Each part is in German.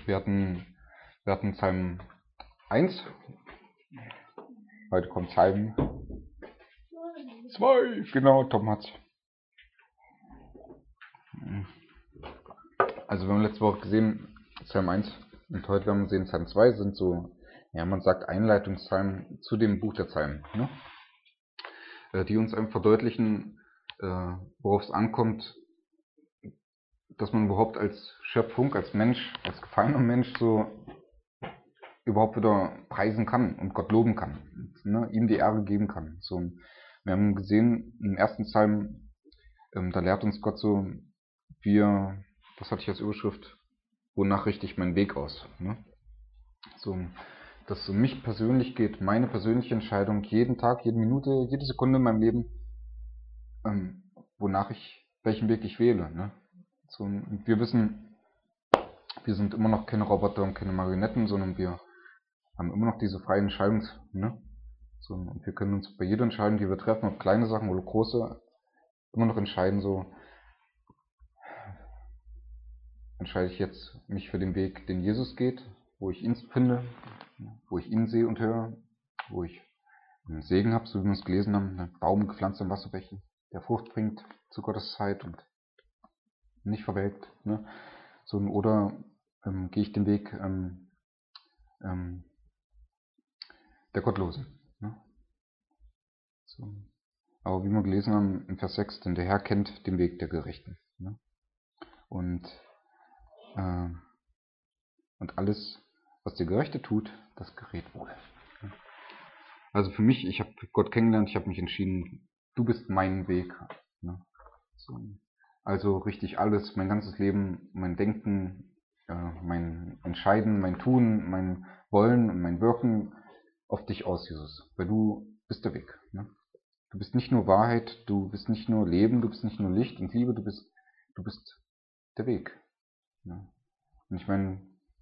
Wir hatten Psalm 1. Heute kommt Psalm 2. Genau, Tom hat's. Also wir haben letzte Woche gesehen, Psalm 1 und heute werden wir sehen, Psalm 2 sind so, ja, man sagt Einleitungspsalmen zu dem Buch der Psalmen, ne? Die uns einfach verdeutlichen, worauf es ankommt, dass man überhaupt als Schöpfung, als Mensch, als gefallener Mensch so überhaupt wieder preisen kann und Gott loben kann, ne? Ihm die Ehre geben kann. So, wir haben gesehen im ersten Psalm, da lehrt uns Gott so, das hatte ich als Überschrift, wonach richte ich meinen Weg aus, ne? So, dass es um mich persönlich geht, meine persönliche Entscheidung, jeden Tag, jede Minute, jede Sekunde in meinem Leben, welchen Weg ich wähle, ne? So, und wir wissen, wir sind immer noch keine Roboter und keine Marionetten, sondern wir haben immer noch diese freie Entscheidung, ne? So, und wir können uns bei jeder Entscheidung, die wir treffen, ob kleine Sachen oder große, immer noch entscheiden, so, entscheide ich jetzt mich für den Weg, den Jesus geht, wo ich ihn finde, wo ich ihn sehe und höre, wo ich einen Segen habe, so wie wir es gelesen haben, einen Baum gepflanzt im Wasserbecken, der Frucht bringt zu Gottes Zeit und nicht verwelkt, ne? So, oder gehe ich den Weg der Gottlosen, ne? So. Aber wie wir gelesen haben in Vers 6, denn der Herr kennt den Weg der Gerechten, ne? Und alles, was der Gerechte tut, das gerät wohl. Also für mich, ich habe Gott kennengelernt, ich habe mich entschieden, du bist mein Weg, ne? So. Also richte ich alles, mein ganzes Leben, mein Denken, mein Entscheiden, mein Tun, mein Wollen und mein Wirken auf dich aus, Jesus. Weil du bist der Weg, ne? Du bist nicht nur Wahrheit, du bist nicht nur Leben, du bist nicht nur Licht und Liebe, du bist der Weg, ne? Und ich meine,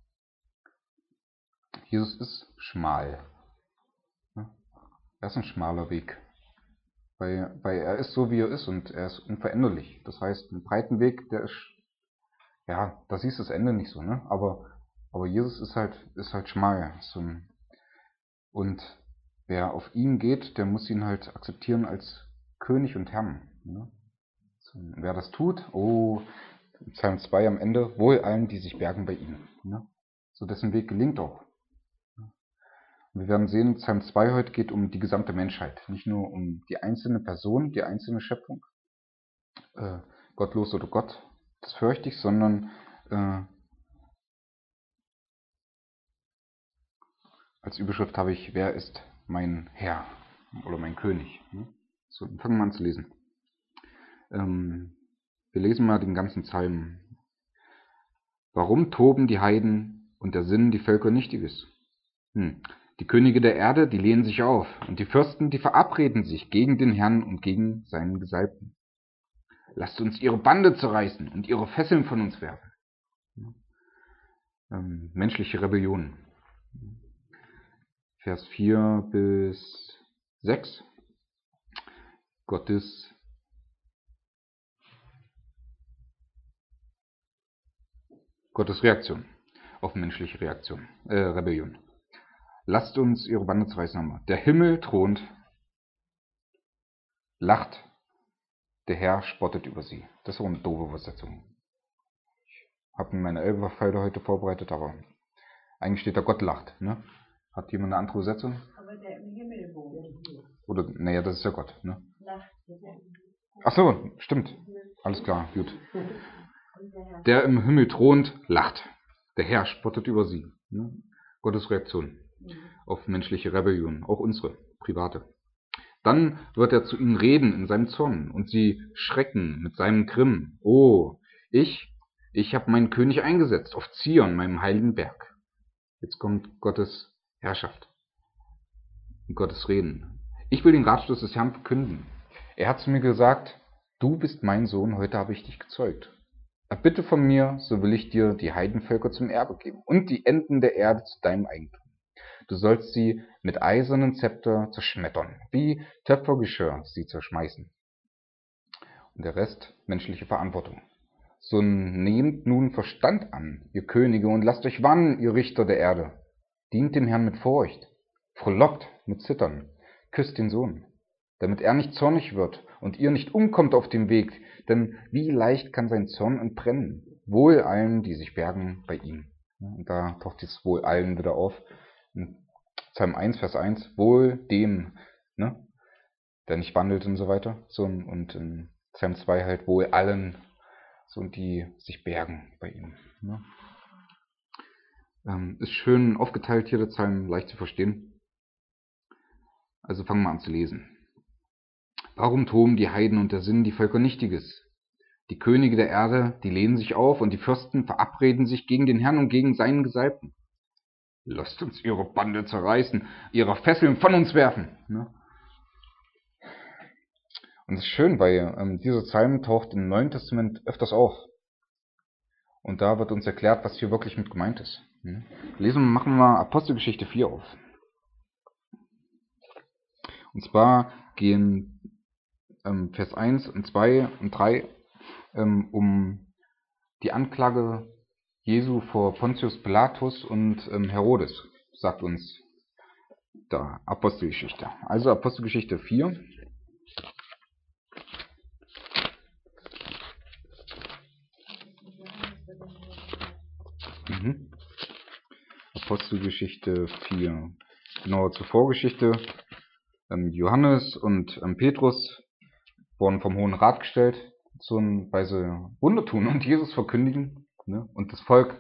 Jesus ist schmal, ne? Er ist ein schmaler Weg. Weil er ist so, wie er ist und er ist unveränderlich. Das heißt, ein breiten Weg, der ist, ja, da siehst du das Ende nicht so, ne? Aber Jesus ist halt schmal. So, und wer auf ihn geht, der muss ihn halt akzeptieren als König und Herrn, ne? So, wer das tut, Psalm 2 am Ende, wohl allen, die sich bergen bei ihm, ne? So, dessen Weg gelingt auch. Wir werden sehen, Psalm 2 heute geht um die gesamte Menschheit, nicht nur um die einzelne Person, die einzelne Schöpfung, gottlos oder Gott, das fürchte ich, sondern als Überschrift habe ich, wer ist mein Herr oder mein König. So, dann fangen wir an zu lesen. Wir lesen mal den ganzen Psalm. Warum toben die Heiden und ersinnen die Völker Nichtiges? Die Könige der Erde, die lehnen sich auf, und die Fürsten, die verabreden sich gegen den Herrn und gegen seinen Gesalbten. Lasst uns ihre Bande zerreißen und ihre Fesseln von uns werfen. Menschliche Rebellion. Vers 4 bis 6. Gottes Reaktion auf menschliche Rebellion. Lasst uns ihre Bande zerreißen. Haben wir. Der Himmel thront, lacht, der Herr spottet über sie. Das ist auch eine doofe Übersetzung. Ich habe mir meine Elberfelder heute vorbereitet, aber eigentlich steht da Gott lacht, ne? Hat jemand eine andere Übersetzung? Aber der im Himmel wohnt. Oder, naja, das ist ja Gott, ne? Ach so, stimmt. Alles klar, gut. Der im Himmel thront, lacht. Der Herr spottet über sie, ne? Gottes Reaktion auf menschliche Rebellion, auch unsere, private. Dann wird er zu ihnen reden in seinem Zorn und sie schrecken mit seinem Grimm. Oh, ich habe meinen König eingesetzt auf Zion, meinem heiligen Berg. Jetzt kommt Gottes Herrschaft und Gottes Reden. Ich will den Ratschluss des Herrn verkünden. Er hat zu mir gesagt, du bist mein Sohn, heute habe ich dich gezeugt. Erbitte von mir, so will ich dir die Heidenvölker zum Erbe geben und die Enden der Erde zu deinem Eigentum. Du sollst sie mit eisernen Zepter zerschmettern, wie Töpfergeschirr sie zerschmeißen. Und der Rest, menschliche Verantwortung. So nehmt nun Verstand an, ihr Könige, und lasst euch warnen, ihr Richter der Erde. Dient dem Herrn mit Furcht, frohlockt mit Zittern, küsst den Sohn, damit er nicht zornig wird und ihr nicht umkommt auf dem Weg, denn wie leicht kann sein Zorn entbrennen. Wohl allen, die sich bergen bei ihm. Und da taucht dieses Wohl allen wieder auf. In Psalm 1, Vers 1, wohl dem, ne, der nicht wandelt und so weiter. So, und in Psalm 2 halt wohl allen, so, die sich bergen bei ihm. Ne. Ist schön aufgeteilt hier, der Psalm, leicht zu verstehen. Also fangen wir an zu lesen. Warum toben die Heiden und ersinnen die Völker Nichtiges? Die Könige der Erde, die lehnen sich auf, und die Fürsten verabreden sich gegen den Herrn und gegen seinen Gesalbten. Lasst uns ihre Bande zerreißen, ihre Fesseln von uns werfen. Ne? Und das ist schön, weil dieser Psalm taucht im Neuen Testament öfters auf. Und da wird uns erklärt, was hier wirklich mit gemeint ist. Ne? Machen wir Apostelgeschichte 4 auf. Und zwar gehen Vers 1 und 2 und 3 um die Anklage Jesu vor Pontius Pilatus und Herodes, sagt uns da Apostelgeschichte. Also Apostelgeschichte 4. Apostelgeschichte 4. Genau, zur Vorgeschichte. Johannes und Petrus wurden vom Hohen Rat gestellt, weil sie Wunder tun und Jesus verkündigen, ne? Und das Volk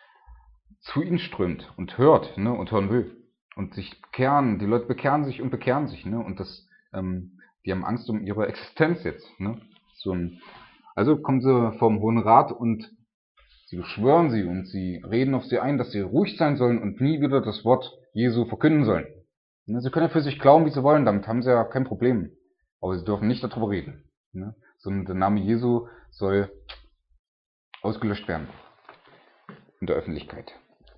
zu ihnen strömt und hört, ne? Und hören will. Und sich bekehren, die Leute bekehren sich und bekehren sich, ne? Und die haben Angst um ihre Existenz jetzt, ne? Also kommen sie vom Hohen Rat und sie beschwören sie und sie reden auf sie ein, dass sie ruhig sein sollen und nie wieder das Wort Jesu verkünden sollen. Sie können ja für sich glauben, wie sie wollen, damit haben sie ja kein Problem. Aber sie dürfen nicht darüber reden. Sondern der Name Jesu soll ausgelöscht werden in der Öffentlichkeit.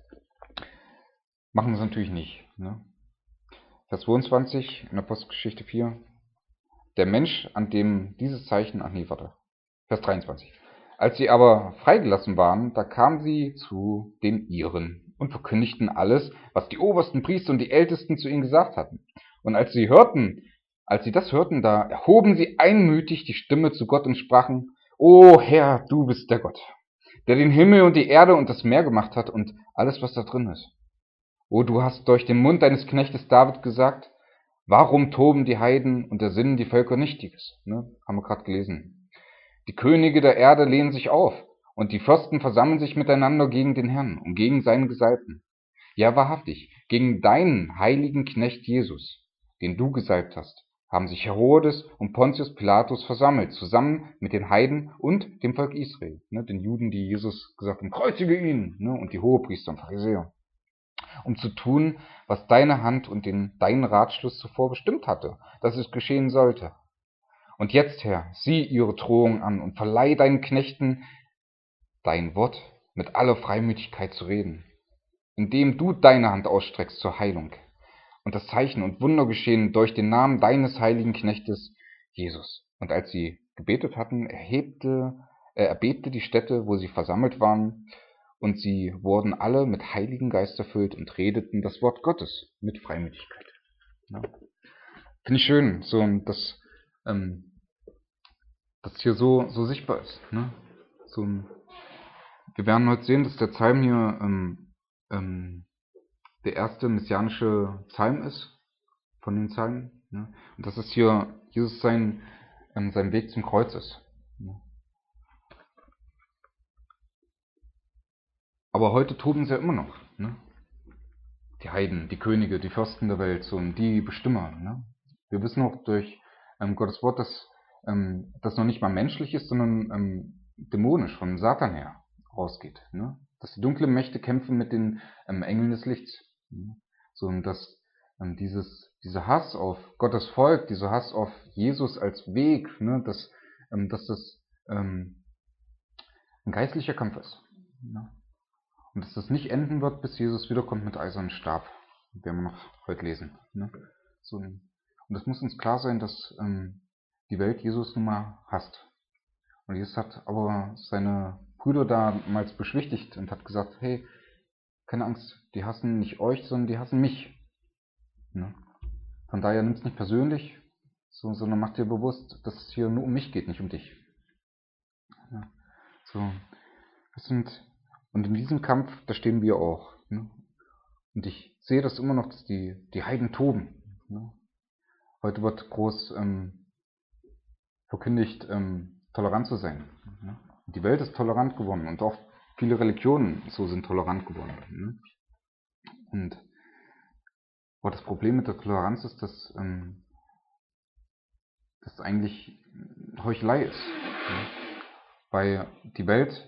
Machen sie natürlich nicht. Vers 22 in Apostelgeschichte 4. Der Mensch, an dem dieses Zeichen... Vers 23. Als sie aber freigelassen waren, da kamen sie zu den Iren und verkündigten alles, was die obersten Priester und die Ältesten zu ihnen gesagt hatten. Und als sie das hörten, da erhoben sie einmütig die Stimme zu Gott und sprachen: O Herr, du bist der Gott, der den Himmel und die Erde und das Meer gemacht hat und alles, was da drin ist. O, du hast durch den Mund deines Knechtes David gesagt: Warum toben die Heiden und ersinnen die Völker Nichtiges? Haben wir gerade gelesen. Die Könige der Erde lehnen sich auf, und die Fürsten versammeln sich miteinander gegen den Herrn und gegen seinen Gesalbten. Ja, wahrhaftig, gegen deinen heiligen Knecht Jesus, den du gesalbt hast, haben sich Herodes und Pontius Pilatus versammelt, zusammen mit den Heiden und dem Volk Israel, den Juden, die Jesus gesagt haben, kreuzige ihn, und die Hohepriester und Pharisäer, um zu tun, was deine Hand und dein Ratschluss zuvor bestimmt hatte, dass es geschehen sollte. Und jetzt, Herr, sieh ihre Drohung an und verleih deinen Knechten dein Wort mit aller Freimütigkeit zu reden, indem du deine Hand ausstreckst zur Heilung und das Zeichen und Wunder geschehen durch den Namen deines heiligen Knechtes Jesus. Und als sie gebetet hatten, erbebte die Stätte, wo sie versammelt waren, und sie wurden alle mit Heiligen Geist erfüllt und redeten das Wort Gottes mit Freimütigkeit. Ja. Finde ich schön, dass hier so sichtbar ist. Wir werden heute sehen, dass der Psalm hier der erste messianische Psalm ist von den Psalmen. Und dass es hier Jesus sein Weg zum Kreuz ist. Aber heute toben sie ja immer noch. Die Heiden, die Könige, die Fürsten der Welt, die Bestimmer. Wir wissen auch durch Gottes Wort, dass das noch nicht mal menschlich ist, sondern dämonisch, vom Satan her ausgeht. Dass die dunklen Mächte kämpfen mit den Engeln des Lichts. Und dass dieser Hass auf Gottes Volk, dieser Hass auf Jesus als Weg, dass das ein geistlicher Kampf ist. Und dass das nicht enden wird, bis Jesus wiederkommt mit eisernem Stab. Das werden wir noch heute lesen. Und es muss uns klar sein, dass die Welt Jesus nun mal hasst. Und Jesus hat aber seine Brüder damals beschwichtigt und hat gesagt, hey, keine Angst, die hassen nicht euch, sondern die hassen mich. Ne? Von daher nimm es nicht persönlich, sondern mach dir bewusst, dass es hier nur um mich geht, nicht um dich. Ja. So, und in diesem Kampf, da stehen wir auch. Ne? Und ich sehe das immer noch, dass die Heiden toben. Ne? Heute wird groß verkündigt, tolerant zu sein. Ne? Die Welt ist tolerant geworden und auch viele Religionen so sind tolerant geworden. Ne? Und aber das Problem mit der Toleranz ist, dass das eigentlich Heuchelei ist. Ne? Weil die Welt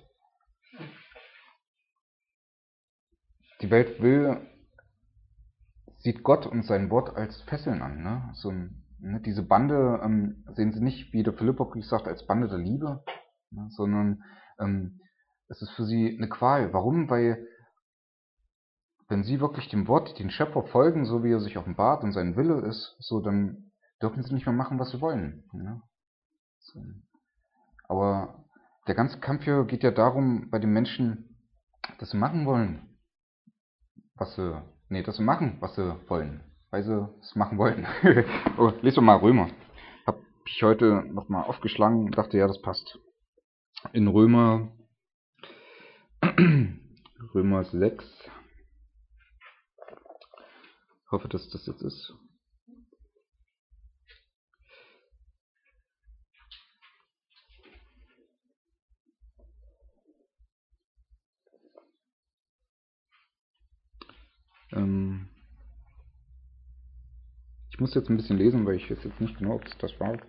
sieht Gott und sein Wort als Fesseln an. Ne? Diese Bande sehen sie nicht, wie der Philipperbrief sagt, als Bande der Liebe, ne? Sondern es ist für sie eine Qual. Warum? Weil wenn sie wirklich dem Wort, den Schöpfer folgen, so wie er sich offenbart und sein Wille ist, so dann dürfen sie nicht mehr machen, was sie wollen. Ne? So. Aber der ganze Kampf hier geht ja darum, bei den Menschen, dass sie machen wollen, was sie wollen, weil sie es machen wollen. Oh, lesen wir mal Römer. Hab ich heute nochmal aufgeschlagen und dachte, ja, das passt. In Römer 6. Ich hoffe, dass das jetzt ist. Ich muss jetzt ein bisschen lesen, weil ich weiß jetzt nicht genau, ob es das war.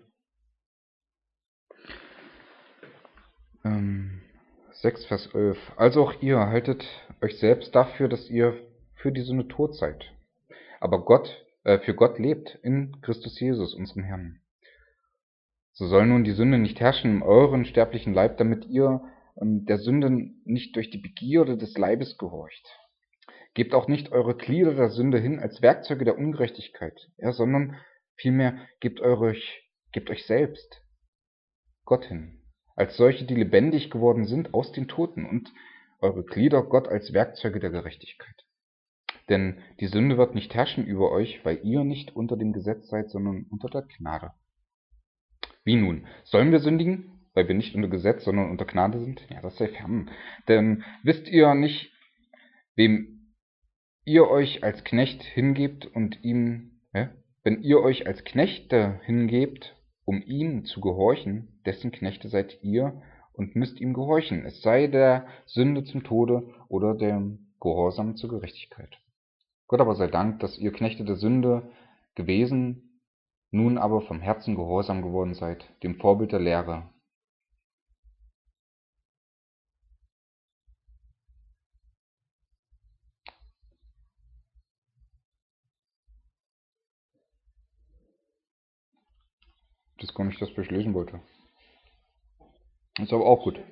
6, Vers 11. Also auch ihr haltet euch selbst dafür, dass ihr für die Sünde tot seid, aber für Gott lebt in Christus Jesus, unserem Herrn. So soll nun die Sünde nicht herrschen in euren sterblichen Leib, damit ihr der Sünde nicht durch die Begierde des Leibes gehorcht. Gebt auch nicht eure Glieder der Sünde hin als Werkzeuge der Ungerechtigkeit, sondern vielmehr gebt euch selbst Gott hin, als solche, die lebendig geworden sind aus den Toten, und eure Glieder Gott als Werkzeuge der Gerechtigkeit. Denn die Sünde wird nicht herrschen über euch, weil ihr nicht unter dem Gesetz seid, sondern unter der Gnade. Wie nun? Sollen wir sündigen, weil wir nicht unter Gesetz, sondern unter Gnade sind? Ja, das sei fern. Denn wisst ihr nicht, wem ihr euch als Knecht hingebt und wenn ihr euch als Knechte hingebt, um ihm zu gehorchen, dessen Knechte seid ihr und müsst ihm gehorchen, es sei der Sünde zum Tode oder dem Gehorsam zur Gerechtigkeit. Gott aber sei Dank, dass ihr Knechte der Sünde gewesen, nun aber vom Herzen gehorsam geworden seid, dem Vorbild der Lehre. Das ist gar nicht das, was ich lesen wollte. Ist aber auch gut.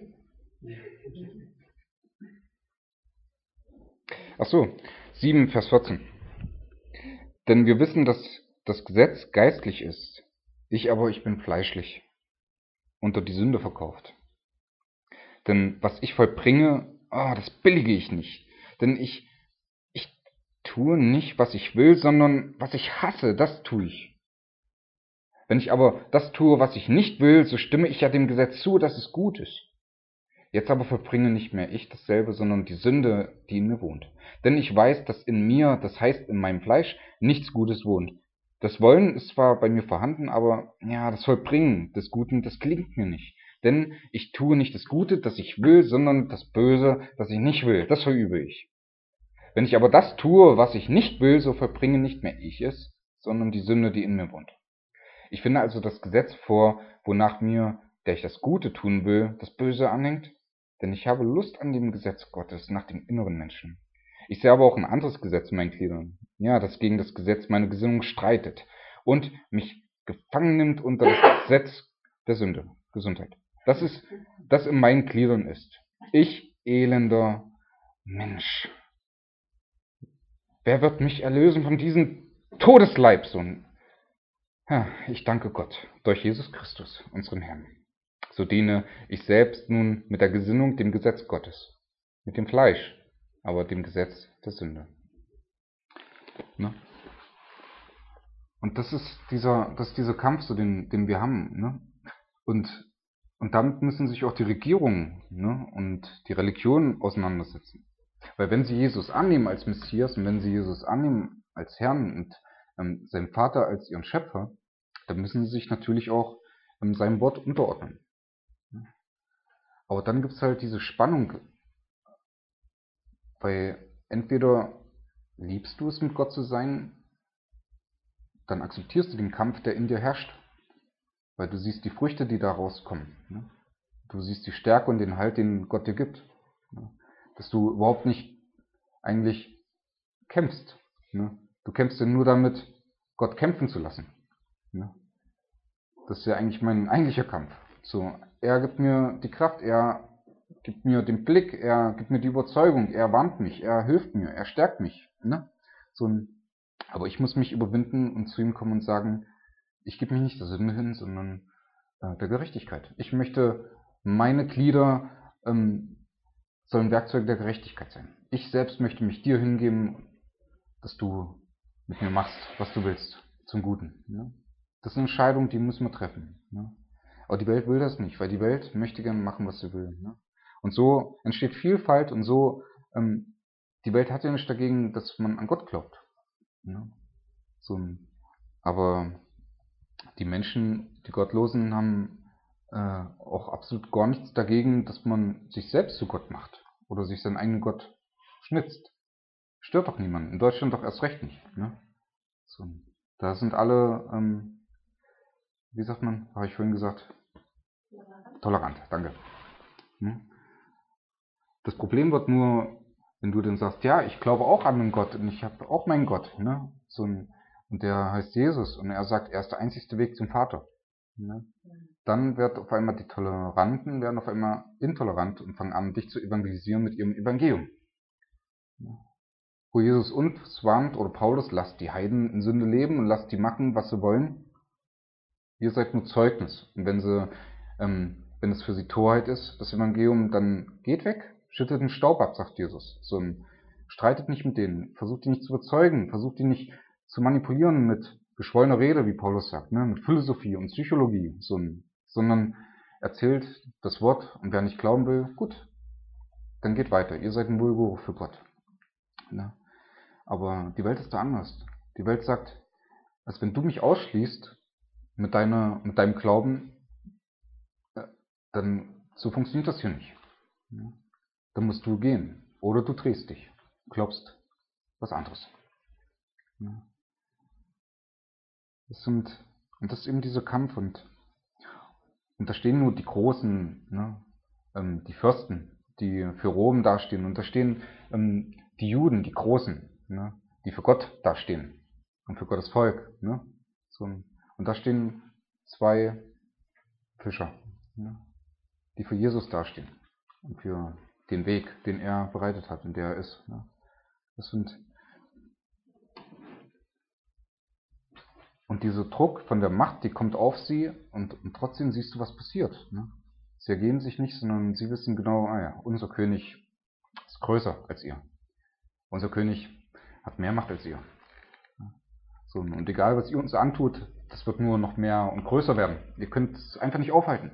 Ach so, 7, Vers 14. Denn wir wissen, dass das Gesetz geistlich ist. Ich bin fleischlich, unter die Sünde verkauft. Denn was ich vollbringe, das billige ich nicht. Denn ich tue nicht, was ich will, sondern was ich hasse, das tue ich. Wenn ich aber das tue, was ich nicht will, so stimme ich ja dem Gesetz zu, dass es gut ist. Jetzt aber vollbringe nicht mehr ich dasselbe, sondern die Sünde, die in mir wohnt. Denn ich weiß, dass in mir, das heißt in meinem Fleisch, nichts Gutes wohnt. Das Wollen ist zwar bei mir vorhanden, aber ja, das Vollbringen des Guten, das gelingt mir nicht. Denn ich tue nicht das Gute, das ich will, sondern das Böse, das ich nicht will. Das verübe ich. Wenn ich aber das tue, was ich nicht will, so vollbringe nicht mehr ich es, sondern die Sünde, die in mir wohnt. Ich finde also das Gesetz vor, wonach mir, der ich das Gute tun will, das Böse anhängt. Denn ich habe Lust an dem Gesetz Gottes nach dem inneren Menschen. Ich sehe aber auch ein anderes Gesetz in meinen Gliedern, ja, das gegen das Gesetz meine Gesinnung streitet und mich gefangen nimmt unter das Gesetz der Sünde, Gesundheit. Das in meinen Gliedern ist. Ich, elender Mensch. Wer wird mich erlösen von diesem Todesleib? Ja, ich danke Gott durch Jesus Christus, unseren Herrn. So diene ich selbst nun mit der Gesinnung dem Gesetz Gottes, mit dem Fleisch, aber dem Gesetz der Sünde. Ne? Und das ist dieser Kampf, so den wir haben. Ne? Und damit müssen sich auch die Regierungen, ne, und die Religionen auseinandersetzen. Weil wenn sie Jesus annehmen als Messias und wenn sie Jesus annehmen als Herrn und seinen Vater als ihren Schöpfer, dann müssen sie sich natürlich auch seinem Wort unterordnen. Aber dann gibt es halt diese Spannung, weil entweder liebst du es, mit Gott zu sein, dann akzeptierst du den Kampf, der in dir herrscht, weil du siehst die Früchte, die da rauskommen. Ne? Du siehst die Stärke und den Halt, den Gott dir gibt. Ne? Dass du überhaupt nicht eigentlich kämpfst. Ne? Du kämpfst ja nur damit, Gott kämpfen zu lassen. Ne? Das ist ja eigentlich mein eigentlicher Kampf. So, er gibt mir die Kraft, er gibt mir den Blick, er gibt mir die Überzeugung, er warnt mich, er hilft mir, er stärkt mich. Ne? Aber ich muss mich überwinden und zu ihm kommen und sagen, ich gebe mich nicht der Sünde hin, sondern der Gerechtigkeit. Ich möchte, meine Glieder sollen Werkzeuge der Gerechtigkeit sein. Ich selbst möchte mich dir hingeben, dass du mit mir machst, was du willst, zum Guten. Ne? Das ist eine Entscheidung, die müssen wir treffen. Ne? Aber die Welt will das nicht, weil die Welt möchte gerne machen, was sie will. Ne? Und so entsteht Vielfalt und so, die Welt hat ja nicht dagegen, dass man an Gott glaubt. Ne? Aber die Menschen, die Gottlosen, haben auch absolut gar nichts dagegen, dass man sich selbst zu Gott macht oder sich seinen eigenen Gott schnitzt. Stört doch niemanden. In Deutschland doch erst recht nicht. Ne? Da sind alle, wie sagt man, habe ich vorhin gesagt, tolerant. Danke. Ne? Das Problem wird nur, wenn du dann sagst, ja, ich glaube auch an einen Gott und ich habe auch meinen Gott. Ne? Und der heißt Jesus und er sagt, er ist der einzigste Weg zum Vater. Ne? Dann wird auf einmal die Toleranten werden auf einmal intolerant und fangen an, dich zu evangelisieren mit ihrem Evangelium. Ne? Wo Jesus uns warnt, oder Paulus, lasst die Heiden in Sünde leben und lasst die machen, was sie wollen. Ihr seid nur Zeugnis. Und wenn es für sie Torheit ist, das Evangelium, dann geht weg, schüttet den Staub ab, sagt Jesus. Streitet nicht mit denen, versucht die nicht zu überzeugen, versucht die nicht zu manipulieren mit geschwollener Rede, wie Paulus sagt, ne, mit Philosophie und Psychologie, sondern erzählt das Wort und wer nicht glauben will, gut, dann geht weiter. Ihr seid ein Wohlgeruch für Gott. Ne? Aber die Welt ist da anders. Die Welt sagt, als wenn du mich ausschließt mit deinem Glauben, dann so funktioniert das hier nicht. Ne? Dann musst du gehen. Oder du drehst dich. Glaubst was anderes. Ne? Und das ist eben dieser Kampf und da stehen nur die Großen, ne? Die Fürsten, die für Rom dastehen. Und da stehen die Juden, die Großen, ne? Die für Gott dastehen und für Gottes Volk. Ne? Und da stehen zwei Fischer, ne? Die für Jesus dastehen und für den Weg, den er bereitet hat und der er ist. Ne? Und dieser Druck von der Macht, die kommt auf sie und trotzdem siehst du, was passiert. Ne? Sie ergeben sich nicht, sondern sie wissen genau, unser König ist größer als ihr. Unser König hat mehr Macht als ihr. Und egal, was ihr uns antut, das wird nur noch mehr und größer werden. Ihr könnt es einfach nicht aufhalten.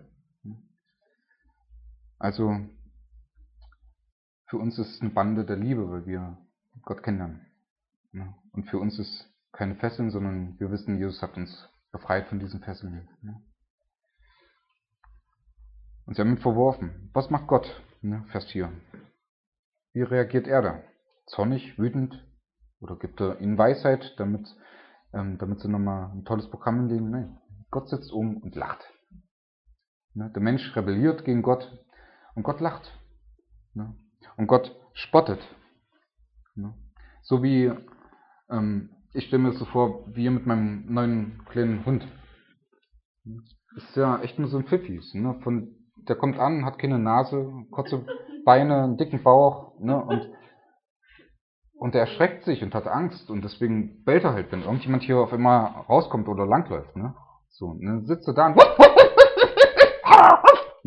Also, für uns ist es eine Bande der Liebe, weil wir Gott kennenlernen. Und für uns ist keine Fesseln, sondern wir wissen, Jesus hat uns befreit von diesen Fesseln. Und sie haben ihn verworfen. Was macht Gott? Vers 4. Wie reagiert er da? Zornig, wütend? Oder gibt er ihnen Weisheit, damit sie nochmal ein tolles Programm hinlegen? Nein. Gott sitzt und lacht. Der Mensch rebelliert gegen Gott und Gott lacht. Und Gott spottet. So wie, ich stelle mir das so vor, wie mit meinem neuen kleinen Hund. Ist ja echt nur so ein Pfiffi. Der kommt an, hat keine Nase, kurze Beine, einen dicken Bauch, ne, und der erschreckt sich und hat Angst und deswegen bellt er halt, wenn irgendjemand hier auf einmal rauskommt oder langläuft. Ne? Sitzt er da und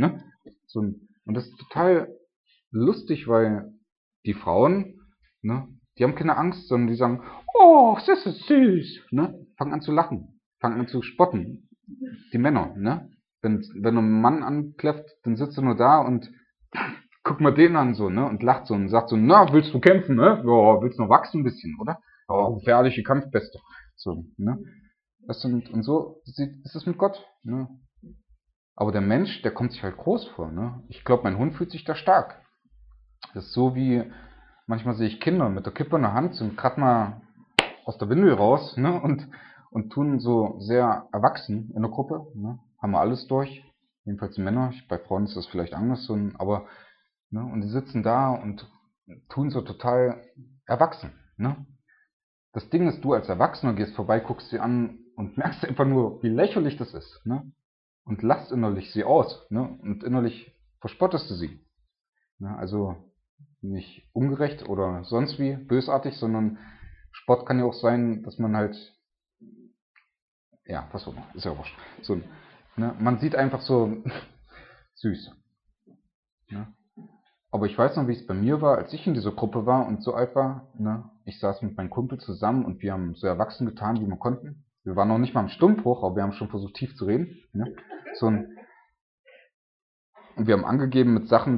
Und das ist total lustig, weil die Frauen, ne, die haben keine Angst, sondern die sagen, oh, das ist süß, ne, fangen an zu lachen, fangen an zu spotten. Die Männer, ne? Wenn ein Mann ankläfft, dann sitzt er nur da und guckt mal den an so, ne? Und lacht so und sagt so, na, willst du kämpfen, ne? Ja, willst du noch wachsen ein bisschen, oder? Oh, gefährliche Kampfbeste. So, ne? Und so ist es mit Gott, ne? Aber der Mensch, der kommt sich halt groß vor, ne? Ich glaube, mein Hund fühlt sich da stark. Das ist so wie, manchmal sehe ich Kinder mit der Kippe in der Hand, sind gerade mal aus der Windel raus, ne? Und tun so sehr erwachsen in der Gruppe, ne? Haben wir alles durch. Jedenfalls die Männer. Bei Frauen ist das vielleicht anders, aber, ne? Und die sitzen da und tun so total erwachsen, ne? Das Ding ist, du als Erwachsener gehst vorbei, guckst sie an und merkst einfach nur, wie lächerlich das ist, ne? Und lachst innerlich sie aus, ne? Und innerlich verspottest du sie. Ne? Also nicht ungerecht oder sonst wie bösartig, sondern Sport kann ja auch sein, dass man halt, ja, was auch immer, ist ja wurscht. So, ne? Man sieht einfach so süß. Ne? Aber ich weiß noch, wie es bei mir war, als ich in dieser Gruppe war und so alt war. Ne? Ich saß mit meinem Kumpel zusammen und wir haben so erwachsen getan, wie wir konnten. Wir waren noch nicht mal im Stimmbruch, aber wir haben schon versucht, tief zu reden. Ne? Und wir haben angegeben mit Sachen,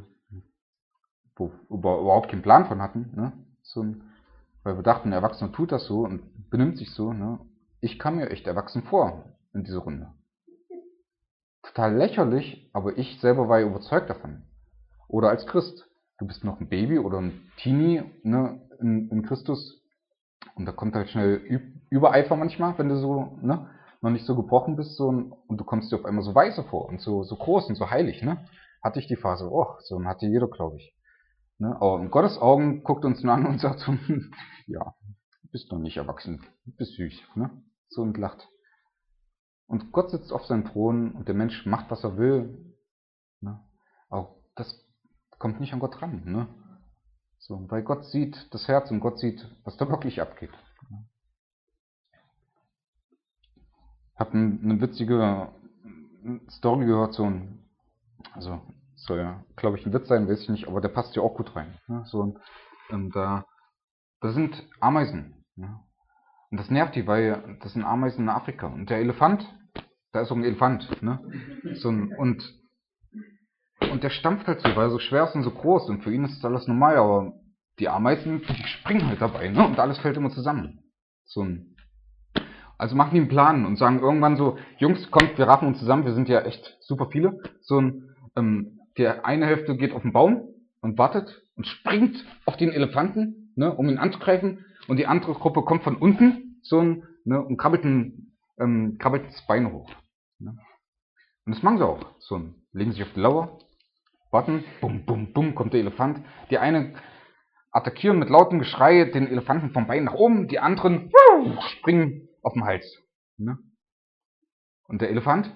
wo wir überhaupt keinen Plan von hatten. Ne? Weil wir dachten, ein Erwachsener tut das so und benimmt sich so. Ne? Ich kam mir echt erwachsen vor in dieser Runde. Total lächerlich, aber ich selber war ja überzeugt davon. Oder als Christ. Du bist noch ein Baby oder ein Teenie, ne, in Christus. Und da kommt halt schnell Übereifer manchmal, wenn du so, ne, noch nicht so gebrochen bist, so, und du kommst dir auf einmal so weise vor und so groß und so heilig, ne. Hatte ich die Phase, so hatte jeder, glaube ich. Ne? Aber in Gottes Augen guckt uns nur an und sagt so, ja, bist noch nicht erwachsen, bist süß, ne. So, und lacht. Und Gott sitzt auf seinem Thron und der Mensch macht, was er will, ne. Auch das kommt nicht an Gott ran, ne? So, weil Gott sieht das Herz und Gott sieht, was da wirklich abgeht. Ich habe eine witzige Story gehört, also soll ja, glaube ich, ein Witz sein, weiß ich nicht, aber der passt ja auch gut rein. Ne? Da sind Ameisen. Ne? Und das nervt die, weil das sind Ameisen in Afrika. Und der Elefant, da ist so ein Elefant. Ne? Und der stampft halt so, weil er so schwer ist und so groß. Und für ihn ist das alles normal, aber die Ameisen, die springen halt dabei, ne? Und alles fällt immer zusammen. Also machen die einen Plan und sagen irgendwann so, Jungs, kommt, wir raffen uns zusammen, wir sind ja echt super viele. Die eine Hälfte geht auf den Baum und wartet und springt auf den Elefanten, ne, um ihn anzugreifen. Und die andere Gruppe kommt von unten ne, und krabbelt das Bein hoch. Ne. Und das machen sie auch. Legen sich auf die Lauer, warten, bum, bum, bum, kommt der Elefant. Die eine attackieren mit lautem Geschrei den Elefanten vom Bein nach oben, die anderen springen auf den Hals. Ne? Und der Elefant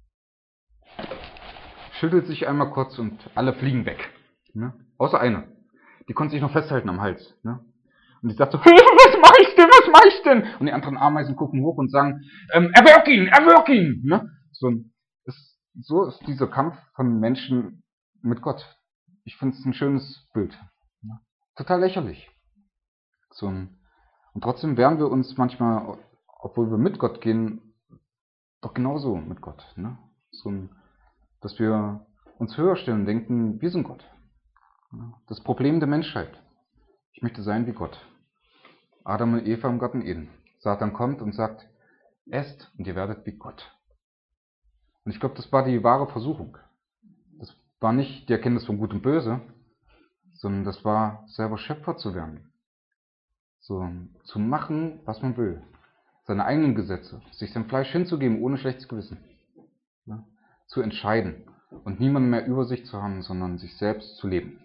schüttelt sich einmal kurz und alle fliegen weg. Ne? Außer eine. Die konnte sich noch festhalten am Hals. Ne? Und die sagt so, was mach ich denn? Und die anderen Ameisen gucken hoch und sagen, erwürg ihn! Ne? So ist dieser Kampf von Menschen mit Gott. Ich finde es ein schönes Bild. Ne? Total lächerlich. Und trotzdem wehren wir uns manchmal, obwohl wir mit Gott gehen, doch genauso mit Gott. Ne? Dass wir uns höher stellen und denken, wir sind Gott. Das Problem der Menschheit. Ich möchte sein wie Gott. Adam und Eva im Garten Eden. Satan kommt und sagt, esst und ihr werdet wie Gott. Und ich glaube, das war die wahre Versuchung. Das war nicht die Erkenntnis von Gut und Böse, sondern das war, selber Schöpfer zu werden. Zu machen, was man will. Seine eigenen Gesetze. Sich sein Fleisch hinzugeben, ohne schlechtes Gewissen. Ja? Zu entscheiden. Und niemanden mehr über sich zu haben, sondern sich selbst zu leben.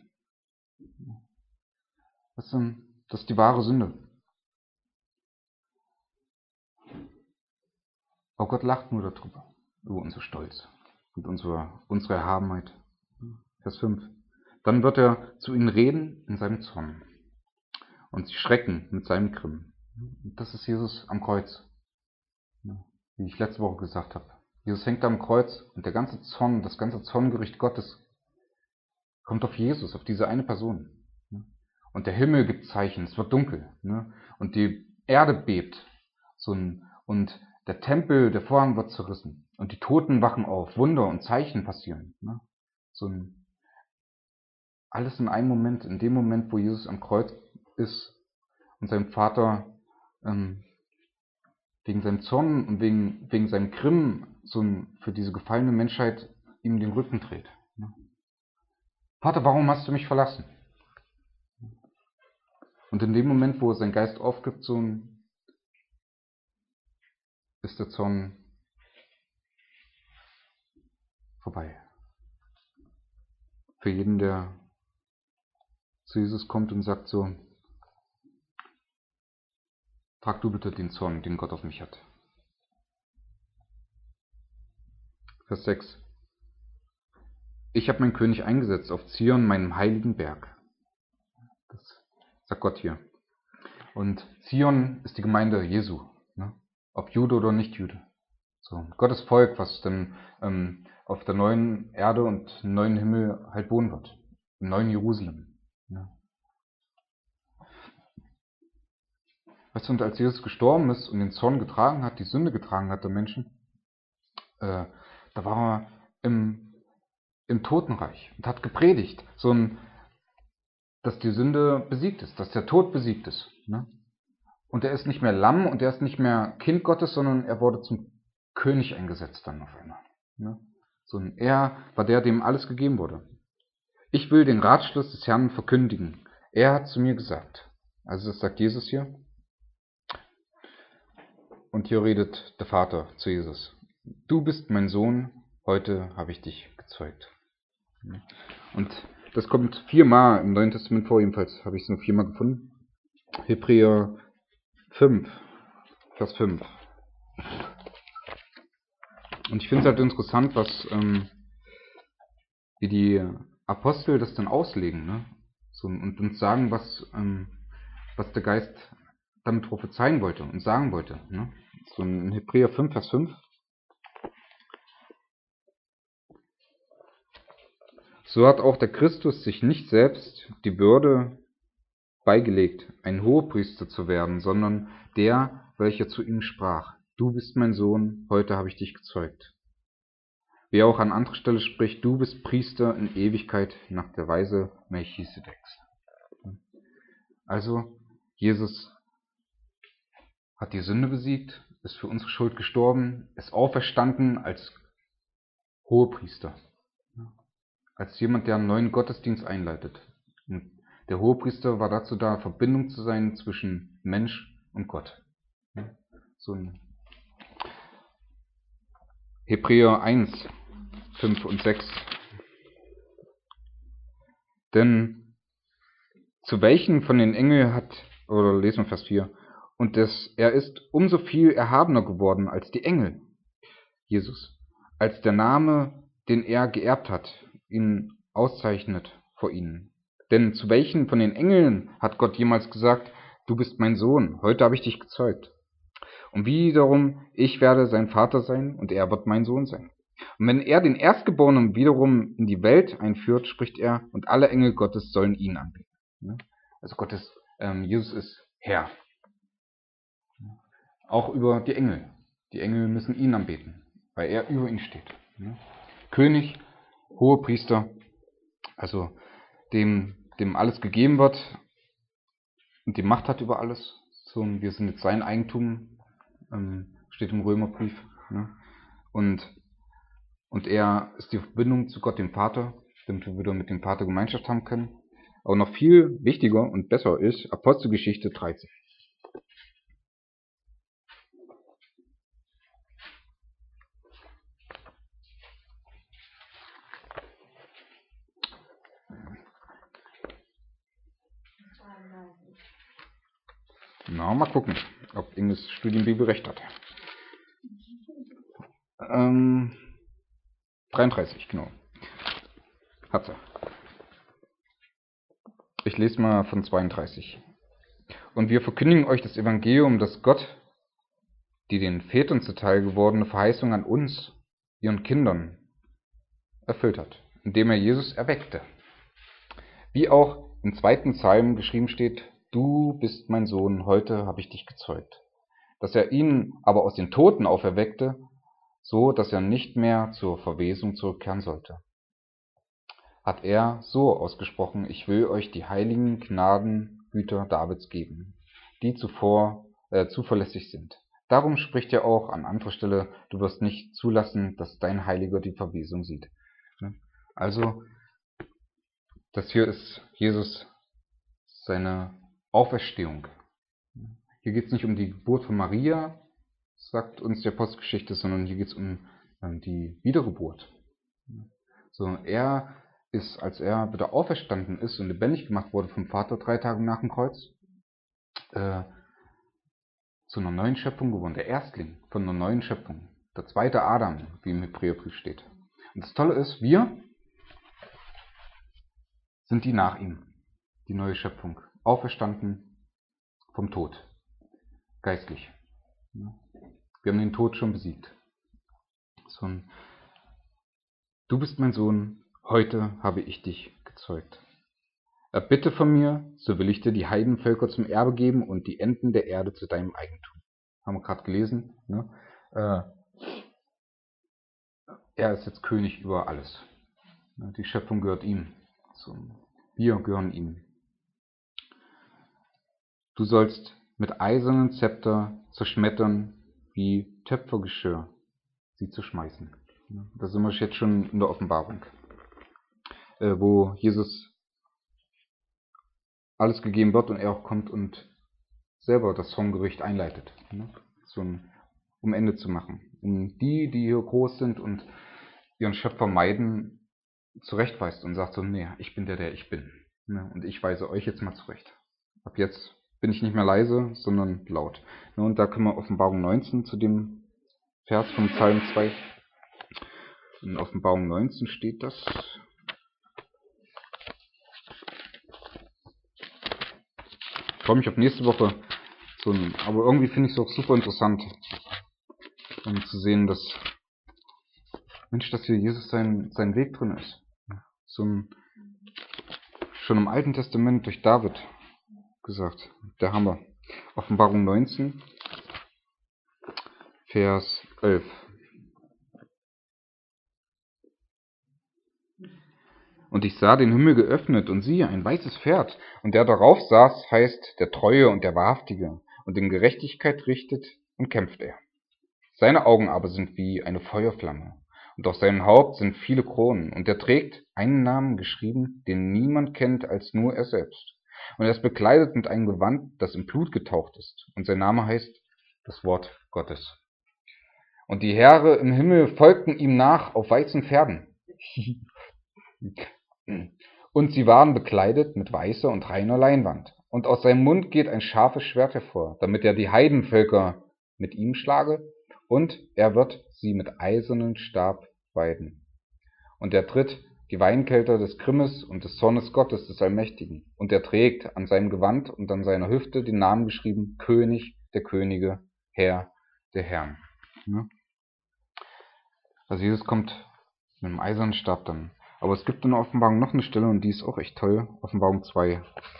Das ist die wahre Sünde. Aber Gott lacht nur darüber, über unser Stolz und unsere Erhabenheit. Vers 5. Dann wird er zu ihnen reden in seinem Zorn und sie schrecken mit seinem Grimm. Und das ist Jesus am Kreuz, wie ich letzte Woche gesagt habe. Jesus hängt da am Kreuz und der ganze Zorn, das ganze Zorngericht Gottes kommt auf Jesus, auf diese eine Person. Und der Himmel gibt Zeichen, es wird dunkel. Und die Erde bebt. Und der Tempel, der Vorhang wird zerrissen. Und die Toten wachen auf, Wunder und Zeichen passieren. Alles in einem Moment, in dem Moment, wo Jesus am Kreuz ist und seinem Vater wegen seinem Zorn und wegen seinem Grimm für diese gefallene Menschheit ihm den Rücken dreht. Vater, warum hast du mich verlassen? Und in dem Moment, wo er seinen Geist aufgibt, ist der Zorn vorbei. Für jeden, der zu Jesus kommt und sagt so, trag du bitte den Zorn, den Gott auf mich hat. Vers 6. Ich habe meinen König eingesetzt auf Zion, meinem heiligen Berg. Das sagt Gott hier. Und Zion ist die Gemeinde Jesu. Ob Jude oder nicht Jude. Gottes Volk, was dann auf der neuen Erde und neuen Himmel halt wohnen wird. Im neuen Jerusalem. Weißt du, und als Jesus gestorben ist und den Zorn getragen hat, die Sünde getragen hat der Menschen, da war er im Totenreich und hat gepredigt, dass die Sünde besiegt ist, dass der Tod besiegt ist. Und er ist nicht mehr Lamm und er ist nicht mehr Kind Gottes, sondern er wurde zum König eingesetzt dann auf einmal. Er war der, dem alles gegeben wurde. Ich will den Ratschluss des Herrn verkündigen. Er hat zu mir gesagt. Also das sagt Jesus hier. Und hier redet der Vater zu Jesus. Du bist mein Sohn, heute habe ich dich gezeugt. Und das kommt 4-mal im Neuen Testament vor, jedenfalls habe ich es nur 4-mal gefunden. Hebräer 5, Vers 5. Und ich finde es halt interessant, wie die Apostel das dann auslegen, und uns sagen, was der Geist damit prophezeien wollte und sagen wollte. In Hebräer 5, Vers 5. So hat auch der Christus sich nicht selbst die Würde beigelegt, ein Hohepriester zu werden, sondern der, welcher zu ihm sprach, du bist mein Sohn, heute habe ich dich gezeugt. Wie auch an anderer Stelle spricht, du bist Priester in Ewigkeit nach der Weise Melchisedeks. Also, Jesus hat die Sünde besiegt, ist für unsere Schuld gestorben, ist auferstanden als Hohepriester. Als jemand, der einen neuen Gottesdienst einleitet. Und der Hohepriester war dazu da, Verbindung zu sein zwischen Mensch und Gott. Hebräer 1, 5 und 6. Denn zu welchen von den Engeln oder lesen wir Vers 4, er ist umso viel erhabener geworden als die Engel, Jesus, als der Name, den er geerbt hat, ihn auszeichnet vor ihnen. Denn zu welchen von den Engeln hat Gott jemals gesagt, du bist mein Sohn, heute habe ich dich gezeugt. Und wiederum, ich werde sein Vater sein und er wird mein Sohn sein. Und wenn er den Erstgeborenen wiederum in die Welt einführt, spricht er, und alle Engel Gottes sollen ihn anbeten. Also Jesus ist Herr. Auch über die Engel. Die Engel müssen ihn anbeten, weil er über ihn steht. König, Hohepriester, also dem alles gegeben wird und die Macht hat über alles. Wir sind jetzt sein Eigentum, steht im Römerbrief. Und er ist die Verbindung zu Gott, dem Vater, damit wir wieder mit dem Vater Gemeinschaft haben können. Aber noch viel wichtiger und besser ist Apostelgeschichte 13. Na, mal gucken, ob Inges Studienbibel recht hat. 33, genau. Hat sie. Ich lese mal von 32. Und wir verkündigen euch das Evangelium, dass Gott, die den Vätern zuteil gewordene Verheißung an uns ihren Kindern erfüllt hat, indem er Jesus erweckte. Wie auch im 2. Psalm geschrieben steht, du bist mein Sohn, heute habe ich dich gezeugt. Dass er ihn aber aus den Toten auferweckte, so dass er nicht mehr zur Verwesung zurückkehren sollte. Hat er so ausgesprochen, ich will euch die heiligen Gnadengüter Davids geben, die zuverlässig sind. Darum spricht er auch an anderer Stelle, du wirst nicht zulassen, dass dein Heiliger die Verwesung sieht. Also, das hier ist Jesus, seine Auferstehung. Hier geht es nicht um die Geburt von Maria, sagt uns die Apostelgeschichte, sondern hier geht es um die Wiedergeburt. So, er ist, als er wieder auferstanden ist und lebendig gemacht wurde vom Vater 3 Tage nach dem Kreuz, zu einer neuen Schöpfung geworden, der Erstling von einer neuen Schöpfung, der zweite Adam, wie im Hebräerbrief steht. Und das Tolle ist, wir sind die nach ihm, die neue Schöpfung, auferstanden vom Tod, geistlich. Wir haben den Tod schon besiegt. So, du bist mein Sohn, heute habe ich dich gezeugt. Erbitte von mir, so will ich dir die Heidenvölker zum Erbe geben und die Enden der Erde zu deinem Eigentum. Haben wir gerade gelesen. Ne? Er ist jetzt König über alles. Die Schöpfung gehört ihm. Wir gehören ihm. Du sollst mit eisernen Zepter zerschmettern, wie Töpfergeschirr sie zerschmeißen. Da sind wir jetzt schon in der Offenbarung, wo Jesus alles gegeben wird und er auch kommt und selber das Zorngericht einleitet, um Ende zu machen. Um die hier groß sind und ihren Schöpfer meiden, zurechtweist und sagt so, nee, ich bin der ich bin. Und ich weise euch jetzt mal zurecht. Ab jetzt bin ich nicht mehr leise, sondern laut. Und da können wir Offenbarung 19 zu dem Vers vom Psalm 2. In Offenbarung 19 steht das. Ich freue mich auf nächste Woche. Aber irgendwie finde ich es auch super interessant, um zu sehen, dass hier Jesus sein Weg drin ist. Schon im Alten Testament durch David gesagt. Der Hammer. Offenbarung 19, Vers 11. Und ich sah den Himmel geöffnet, und siehe, ein weißes Pferd, und der darauf saß, heißt der Treue und der Wahrhaftige, und in Gerechtigkeit richtet und kämpft er. Seine Augen aber sind wie eine Feuerflamme, und auf seinem Haupt sind viele Kronen, und er trägt einen Namen geschrieben, den niemand kennt als nur er selbst. Und er ist bekleidet mit einem Gewand, das in Blut getaucht ist, und sein Name heißt das Wort Gottes. Und die Heere im Himmel folgten ihm nach auf weißen Pferden. Und sie waren bekleidet mit weißer und reiner Leinwand. Und aus seinem Mund geht ein scharfes Schwert hervor, damit er die Heidenvölker mit ihm schlage, und er wird sie mit eisernem Stab weiden. Und er tritt die Weinkelter des Grimmes und des Zornes Gottes des Allmächtigen. Und er trägt an seinem Gewand und an seiner Hüfte den Namen geschrieben, König der Könige, Herr der Herren. Also Jesus kommt mit einem eisernen Stab dann. Aber es gibt in der Offenbarung noch eine Stelle, und die ist auch echt toll. Offenbarung 2.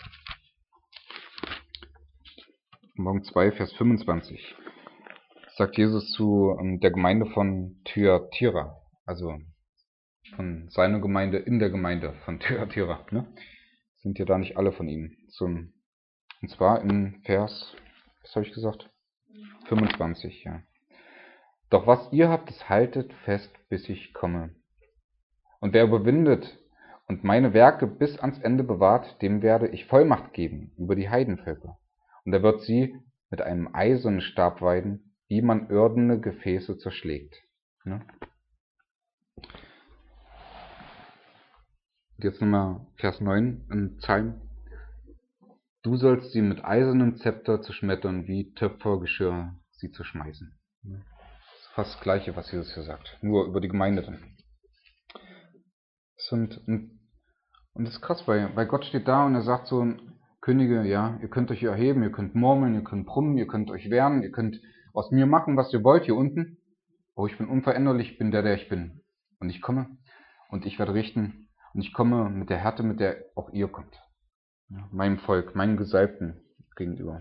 Offenbarung 2, Vers 25. Sagt Jesus zu der Gemeinde von Thyatira. Also von seiner Gemeinde in der Gemeinde von Thyatira. Sind ja da nicht alle von ihm. Und zwar in Vers, was habe ich gesagt? 25, ja. Doch was ihr habt, das haltet fest, bis ich komme. Und wer überwindet und meine Werke bis ans Ende bewahrt, dem werde ich Vollmacht geben über die Heidenvölker. Und er wird sie mit einem eisernen Stab weiden, wie man irdene Gefäße zerschlägt. Und jetzt nochmal Vers 9 im Psalm. Du sollst sie mit eisernem Zepter zerschmettern, wie Töpfergeschirr sie zerschmeißen. Das ist fast das Gleiche, was Jesus hier sagt, nur über die Gemeinde dann. Und das ist krass, weil Gott steht da und er sagt so, Könige, ja, ihr könnt euch hier erheben, ihr könnt murmeln, ihr könnt brummen, ihr könnt euch wehren, ihr könnt aus mir machen, was ihr wollt hier unten. Oh, ich bin unveränderlich, ich bin der ich bin. Und ich komme und ich werde richten und ich komme mit der Härte, mit der auch ihr kommt. Ja, meinem Volk, meinen Gesalbten gegenüber.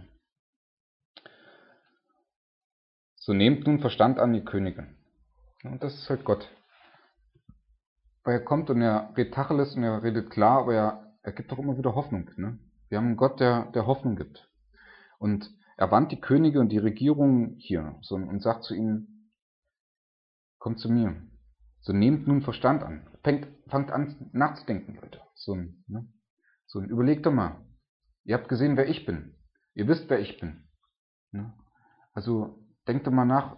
So nehmt nun Verstand an, ihr Könige. Ja, und das ist halt Gott. Weil er kommt und er redet Tacheles und er redet klar, aber er gibt doch immer wieder Hoffnung. Ne? Wir haben einen Gott, der Hoffnung gibt. Und er warnt die Könige und die Regierung hier so, und sagt zu ihnen, kommt zu mir. So nehmt nun Verstand an. Fangt an nachzudenken, Leute. Überlegt doch mal. Ihr habt gesehen, wer ich bin. Ihr wisst, wer ich bin. Ne? Also denkt doch mal nach.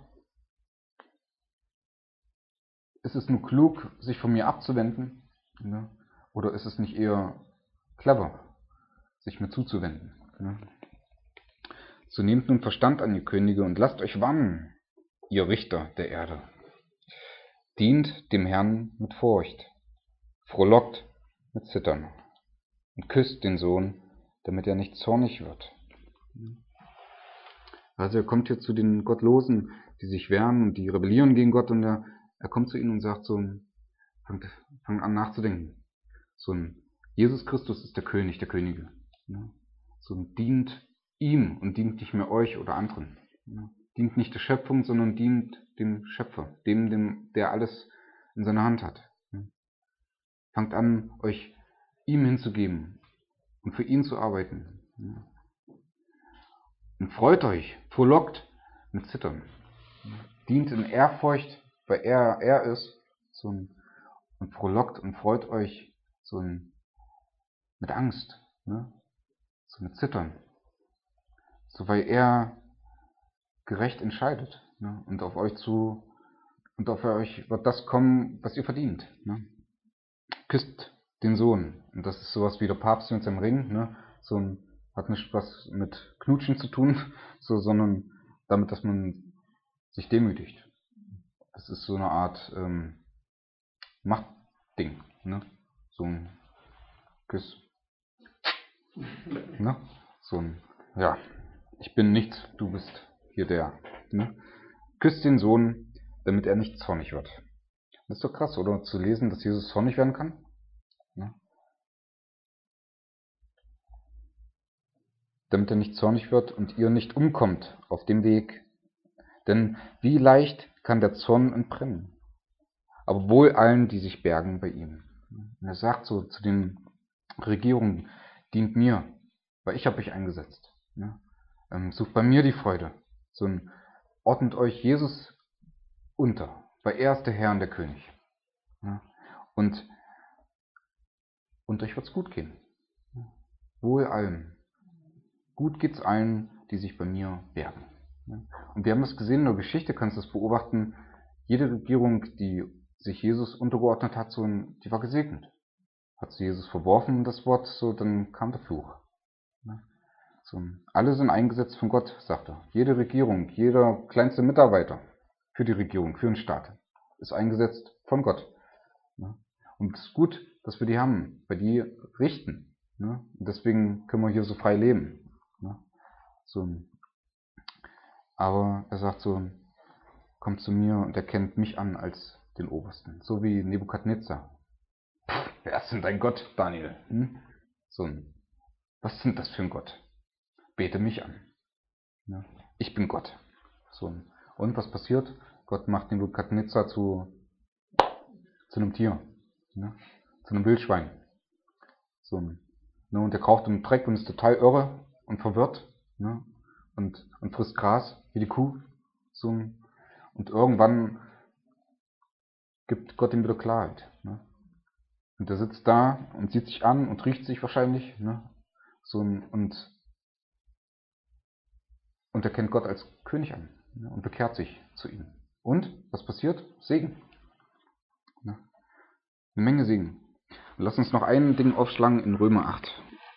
Ist es nur klug, sich von mir abzuwenden? Ne? Oder ist es nicht eher clever, sich mir zuzuwenden? Ne? So nehmt nun Verstand an, ihr Könige, und lasst euch warnen, ihr Richter der Erde. Dient dem Herrn mit Furcht, frohlockt mit Zittern und küsst den Sohn, damit er nicht zornig wird. Also er kommt hier zu den Gottlosen, die sich wehren und die rebellieren gegen Gott, und er kommt zu ihnen und sagt so, fangt an nachzudenken. Jesus Christus ist der König der Könige. Dient ihm und dient nicht mehr euch oder anderen. Dient nicht der Schöpfung, sondern dient dem Schöpfer, dem der alles in seiner Hand hat. Fangt an, euch ihm hinzugeben und für ihn zu arbeiten. Und freut euch, frohlockt mit Zittern. Dient in Ehrfurcht, weil er ist, und frohlockt und freut euch mit Angst, mit Zittern, weil er gerecht entscheidet, und auf euch wird das kommen, was ihr verdient. Küsst den Sohn, und das ist sowas wie der Papst mit seinem Ring, hat nicht was mit Knutschen zu tun, sondern damit, dass man sich demütigt. Das ist so eine Art Machtding, so ein Küss. Ja, ich bin nichts, du bist hier der. Küsst den Sohn, damit er nicht zornig wird. Das ist doch krass, oder? Zu lesen, dass Jesus zornig werden kann. Damit er nicht zornig wird und ihr nicht umkommt auf dem Weg. Denn wie leicht kann der Zorn entbrennen. Aber wohl allen, die sich bergen bei ihm. Und er sagt so zu den Regierungen, dient mir, weil ich habe euch eingesetzt. Sucht bei mir die Freude. Ordnet euch Jesus unter, weil er ist der Herr und der König. Und euch wird's gut gehen. Wohl allen. Gut geht's allen, die sich bei mir bergen. Und wir haben das gesehen in der Geschichte, kannst du das beobachten. Jede Regierung, die sich Jesus untergeordnet hat, die war gesegnet. Hat sie Jesus verworfen, das Wort, dann kam der Fluch. Alle sind eingesetzt von Gott, sagt er. Jede Regierung, jeder kleinste Mitarbeiter für die Regierung, für den Staat, ist eingesetzt von Gott. Und es ist gut, dass wir die haben, weil die richten. Und deswegen können wir hier so frei leben. Aber er sagt kommt zu mir und erkennt mich an als den Obersten. So wie Nebukadnezar. Wer ist denn dein Gott, Daniel? Was ist denn das für ein Gott? Bete mich an. Ich bin Gott. Und was passiert? Gott macht Nebukadnezar zu einem Tier. Zu einem Wildschwein. Und der kraucht im Dreck und ist total irre und verwirrt. Und frisst Gras wie die Kuh. Und irgendwann gibt Gott ihm wieder Klarheit. Und er sitzt da und sieht sich an und riecht sich wahrscheinlich. Und erkennt Gott als König an. Und bekehrt sich zu ihm. Und was passiert? Segen. Eine Menge Segen. Und lass uns noch ein Ding aufschlagen in Römer 8.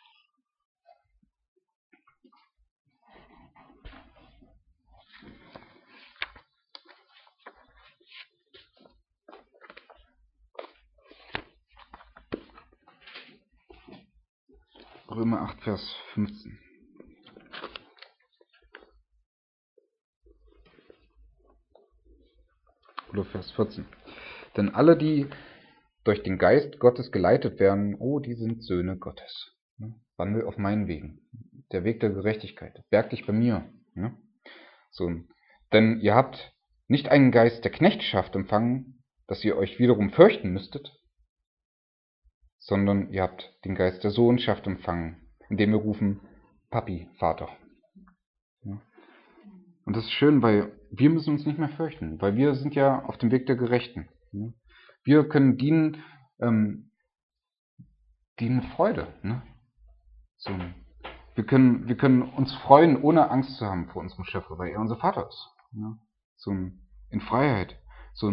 Römer 8, Vers 15. oder Vers 14. Denn alle, die durch den Geist Gottes geleitet werden, oh, die sind Söhne Gottes. Wandel auf meinen Wegen. Der Weg der Gerechtigkeit. Berg dich bei mir. So. Denn ihr habt nicht einen Geist der Knechtschaft empfangen, dass ihr euch wiederum fürchten müsstet, sondern ihr habt den Geist der Sohnschaft empfangen, indem wir rufen, Papi, Vater. Und das ist schön, weil wir müssen uns nicht mehr fürchten, weil wir sind ja auf dem Weg der Gerechten. Wir können dienen mit Freude. So. Wir können uns freuen, ohne Angst zu haben vor unserem Schöpfer, weil er unser Vater ist. So in Freiheit. So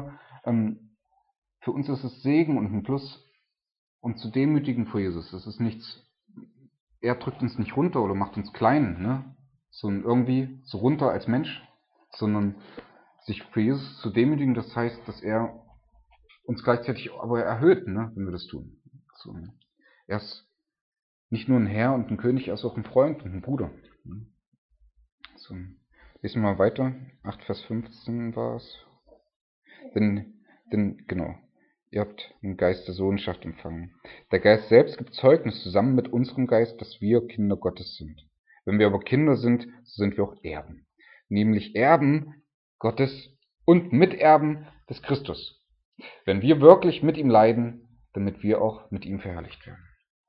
für uns ist es Segen und ein Plus, uns zu demütigen vor Jesus. Es ist nichts, er drückt uns nicht runter oder macht uns klein, so irgendwie so runter als Mensch, sondern sich für Jesus zu demütigen, das heißt, dass er uns gleichzeitig aber erhöht, wenn wir das tun. So, er ist nicht nur ein Herr und ein König, er ist auch ein Freund und ein Bruder. So, lesen wir mal weiter. 8 Vers 15 war es. Denn genau, ihr habt den Geist der Sohnschaft empfangen. Der Geist selbst gibt Zeugnis zusammen mit unserem Geist, dass wir Kinder Gottes sind. Wenn wir aber Kinder sind, so sind wir auch Erben. Nämlich Erben Gottes und Miterben des Christus. Wenn wir wirklich mit ihm leiden, damit wir auch mit ihm verherrlicht werden.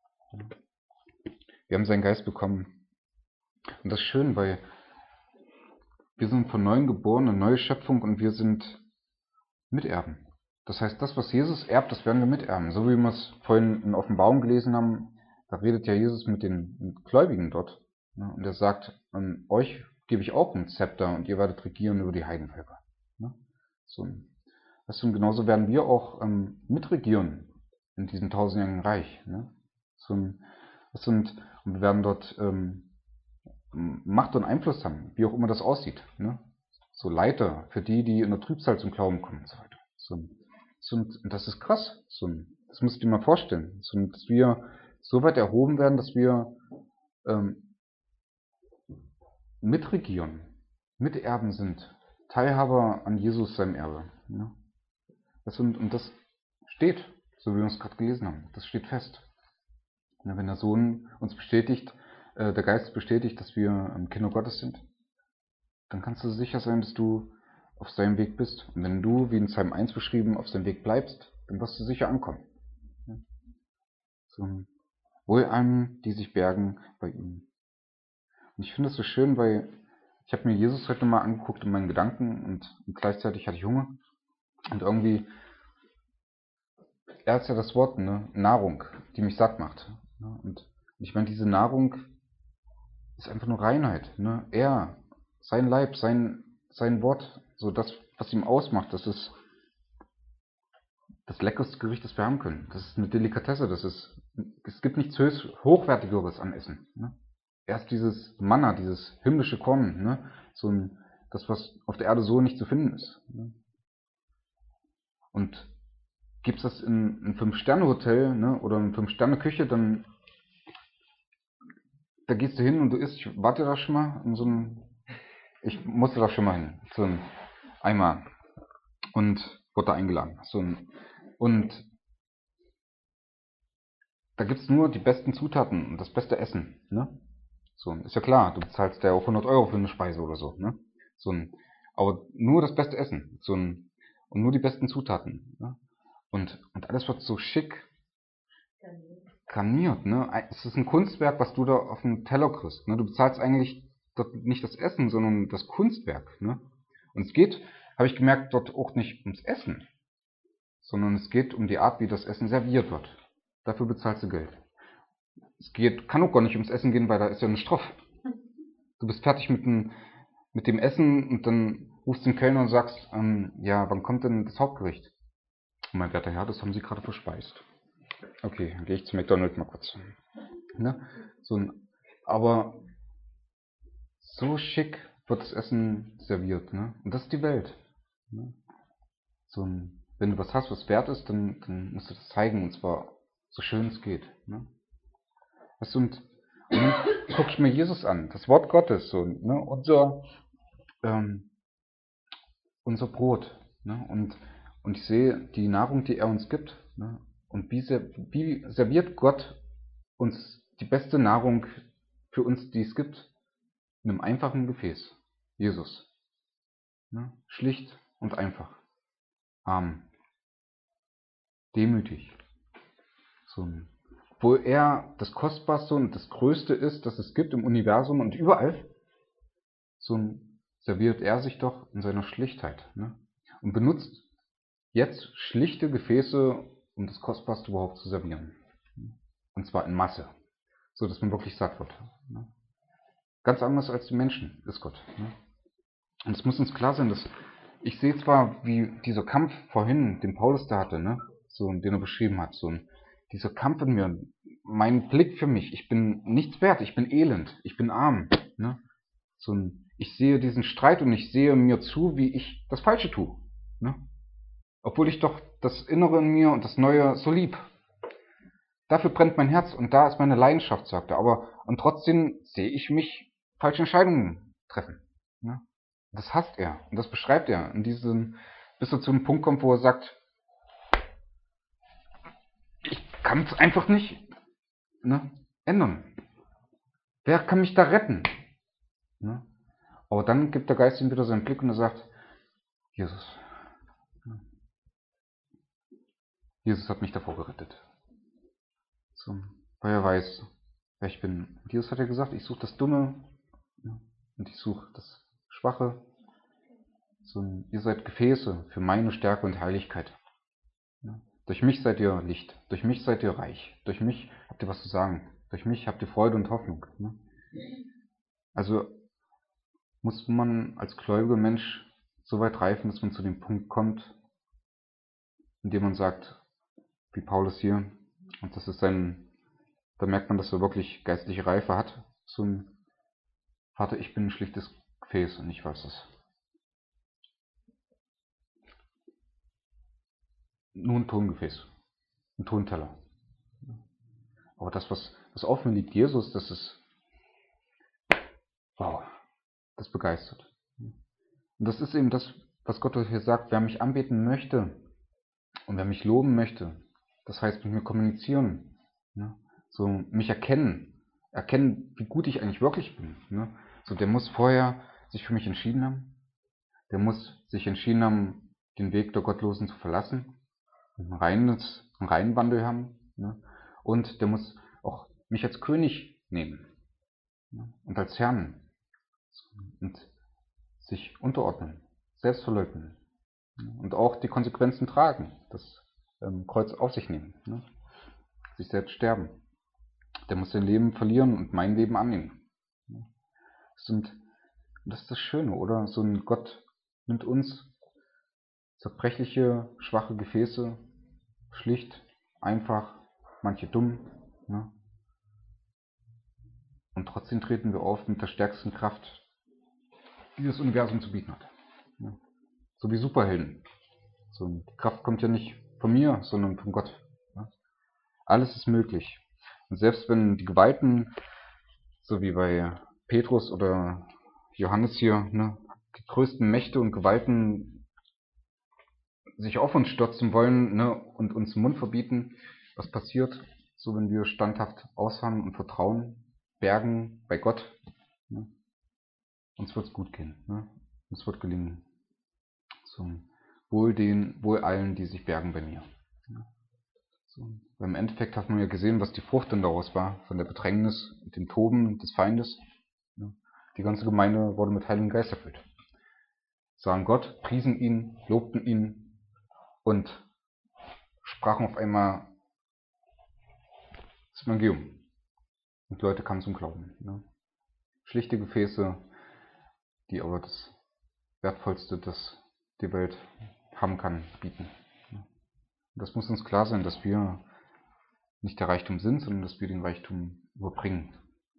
Wir haben seinen Geist bekommen. Und das ist schön, weil wir sind von neuem geboren, eine neue Schöpfung und wir sind Miterben. Das heißt, das, was Jesus erbt, das werden wir miterben. So wie wir es vorhin in Offenbarung gelesen haben, da redet ja Jesus mit den Gläubigen dort. Und er sagt, euch gebe ich auch ein Zepter und ihr werdet regieren über die Heidenvölker. So. Und genauso werden wir auch mitregieren in diesem tausendjährigen Reich. Und wir werden dort Macht und Einfluss haben, wie auch immer das aussieht. So Leiter für die in der Trübsal zum Glauben kommen und so weiter. Und das ist krass. Das musst du dir mal vorstellen. Dass wir so weit erhoben werden, dass wir mitregieren, Miterben sind, Teilhaber an Jesus, seinem Erbe. Und das steht, so wie wir es gerade gelesen haben. Das steht fest. Wenn der Sohn uns bestätigt, der Geist bestätigt, dass wir Kinder Gottes sind, dann kannst du sicher sein, dass du auf seinem Weg bist. Und wenn du, wie in Psalm 1 beschrieben, auf seinem Weg bleibst, dann wirst du sicher ankommen. Wohl allen, die sich bergen bei ihm. Und ich finde das so schön, weil ich habe mir Jesus heute mal angeguckt in meinen Gedanken und gleichzeitig hatte ich Hunger. Und irgendwie, er ist ja das Wort, Nahrung, die mich satt macht. Und ich meine, diese Nahrung ist einfach nur Reinheit. Er, sein Leib, sein Wort, so das, was ihm ausmacht, das ist das leckerste Gericht, das wir haben können. Das ist eine Delikatesse, es gibt nichts Hochwertigeres an Essen. Erst dieses Manna, dieses himmlische Korn, das, was auf der Erde so nicht zu finden ist. Und gibt's das in ein 5-Sterne-Hotel, oder in 5-Sterne-Küche, dann da gehst du hin und du isst, ich warte da schon mal, ich musste da schon mal hin, so ein Eimer und wurde da eingeladen. Und da gibt's nur die besten Zutaten und das beste Essen, ist ja klar, du bezahlst ja auch 100 Euro für eine Speise oder so, aber nur das beste Essen, und nur die besten Zutaten, und alles wird so schick garniert, Es ist ein Kunstwerk, was du da auf dem Teller kriegst, Du bezahlst eigentlich dort nicht das Essen, sondern das Kunstwerk, Und es geht, habe ich gemerkt, dort auch nicht ums Essen, sondern es geht um die Art, wie das Essen serviert wird. Dafür bezahlst du Geld. Kann auch gar nicht ums Essen gehen, weil da ist ja ein Stoff. Du bist fertig mit dem Essen und dann rufst du den Kellner und sagst, ja, wann kommt denn das Hauptgericht? Und mein werter Herr, das haben Sie gerade verspeist. Okay, dann gehe ich zu McDonald's mal kurz. Aber so schick wird das Essen serviert, Und das ist die Welt. Wenn du was hast, was wert ist, dann musst du das zeigen, und zwar so schön es geht. Und dann gucke ich mir Jesus an, das Wort Gottes, unser Brot, Ne? Und ich sehe die Nahrung, die er uns gibt. Ne? Und wie serviert Gott uns die beste Nahrung für uns, die es gibt? In einem einfachen Gefäß. Jesus. Ne? Schlicht und einfach. Arm. Demütig. Wo er das Kostbarste und das Größte ist, das es gibt im Universum und überall, serviert er sich doch in seiner Schlichtheit. Ne? Und benutzt jetzt schlichte Gefäße, um das Kostbarste überhaupt zu servieren. Und zwar in Masse, so dass man wirklich satt wird. Ne? Ganz anders als die Menschen ist Gott. Ne? Und es muss uns klar sein, dass ich sehe zwar, wie dieser Kampf vorhin, den Paulus da hatte, ne? Den er beschrieben hat, dieser Kampf in mir, mein Blick für mich, ich bin nichts wert, ich bin elend, ich bin arm. Ne? Ich sehe diesen Streit und ich sehe mir zu, wie ich das Falsche tue. Ne? Obwohl ich doch das Innere in mir und das Neue so lieb. Dafür brennt mein Herz und da ist meine Leidenschaft, sagt er. Und trotzdem sehe ich mich falsche Entscheidungen treffen. Ne? Das hasst er und das beschreibt er bis er zu einem Punkt kommt, wo er sagt, ich kann es einfach nicht ändern. Wer kann mich da retten? Ne? Aber dann gibt der Geist ihm wieder seinen Blick und er sagt, Jesus. Jesus hat mich davor gerettet. Weil er weiß, wer ich bin. Und Jesus hat ja gesagt, ich suche das Dumme und ich suche das Schwache. Ihr seid Gefäße für meine Stärke und Heiligkeit. Durch mich seid ihr Licht, durch mich seid ihr reich, durch mich habt ihr was zu sagen, durch mich habt ihr Freude und Hoffnung. Also muss man als gläubiger Mensch so weit reifen, dass man zu dem Punkt kommt, in dem man sagt, wie Paulus hier, und das ist da merkt man, dass er wirklich geistliche Reife hat, Vater, ich bin ein schlichtes Gefäß und ich weiß es. Nur ein Tongefäß, ein Tonteller. Aber das, was auf mir liegt, Jesus, das ist, wow, das begeistert. Und das ist eben das, was Gott hier sagt, wer mich anbeten möchte und wer mich loben möchte, das heißt mit mir kommunizieren, mich erkennen, wie gut ich eigentlich wirklich bin. Der muss vorher sich für mich entschieden haben, der muss sich entschieden haben, den Weg der Gottlosen zu verlassen, einen reinen Wandel haben, und der muss auch mich als König nehmen und als Herrn und sich unterordnen, selbst verleugnen und auch die Konsequenzen tragen, das Kreuz auf sich nehmen, sich selbst sterben. Der muss sein Leben verlieren und mein Leben annehmen. Das ist das Schöne, oder? Gott nimmt uns zerbrechliche, schwache Gefäße, schlicht, einfach, manche dumm, und trotzdem treten wir auf mit der stärksten Kraft, die das Universum zu bieten hat. So wie Superhelden. Die Kraft kommt ja nicht von mir, sondern von Gott. Alles ist möglich. Und selbst wenn die Gewalten, so wie bei Petrus oder Johannes hier, die größten Mächte und Gewalten sich auf uns stürzen wollen, und uns den Mund verbieten, was passiert, wenn wir standhaft ausharren und vertrauen, bergen bei Gott, uns wird es gut gehen, uns wird gelingen. Wohl allen, die sich bergen bei mir. Im Endeffekt hat man ja gesehen, was die Frucht denn daraus war, von der Bedrängnis und dem Toben des Feindes. Die ganze Gemeinde wurde mit Heiligem Geist erfüllt. Sahen Gott, priesen ihn, lobten ihn und sprachen auf einmal das Evangelium. Und Leute kamen zum Glauben. Schlichte Gefäße, die aber das Wertvollste, das die Welt haben kann, bieten. Das muss uns klar sein, dass wir nicht der Reichtum sind, sondern dass wir den Reichtum überbringen.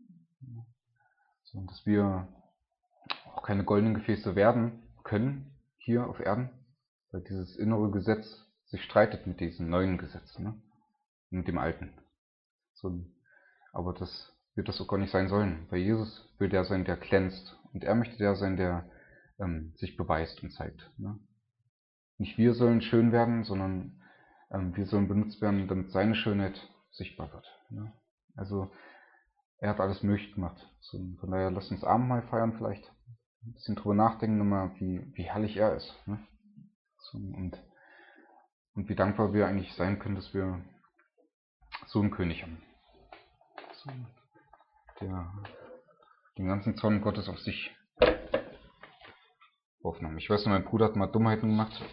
Dass wir auch keine goldenen Gefäße werden können, hier auf Erden, weil dieses innere Gesetz sich streitet mit diesem neuen Gesetz, mit dem alten. Aber das wird das auch gar nicht sein sollen, weil Jesus will der sein, der glänzt. Und er möchte der sein, der sich beweist und zeigt. nicht wir sollen schön werden, sondern wir sollen benutzt werden, damit seine Schönheit sichtbar wird. Ne? Also er hat alles möglich gemacht. So, von daher lasst uns Abendmahl feiern vielleicht. Ein bisschen drüber nachdenken nochmal, wie herrlich er ist. Ne? So, und wie dankbar wir eigentlich sein können, dass wir so einen König haben. So, der den ganzen Zorn Gottes auf sich aufnahm. Ich weiß noch, mein Bruder hat mal Dummheiten gemacht.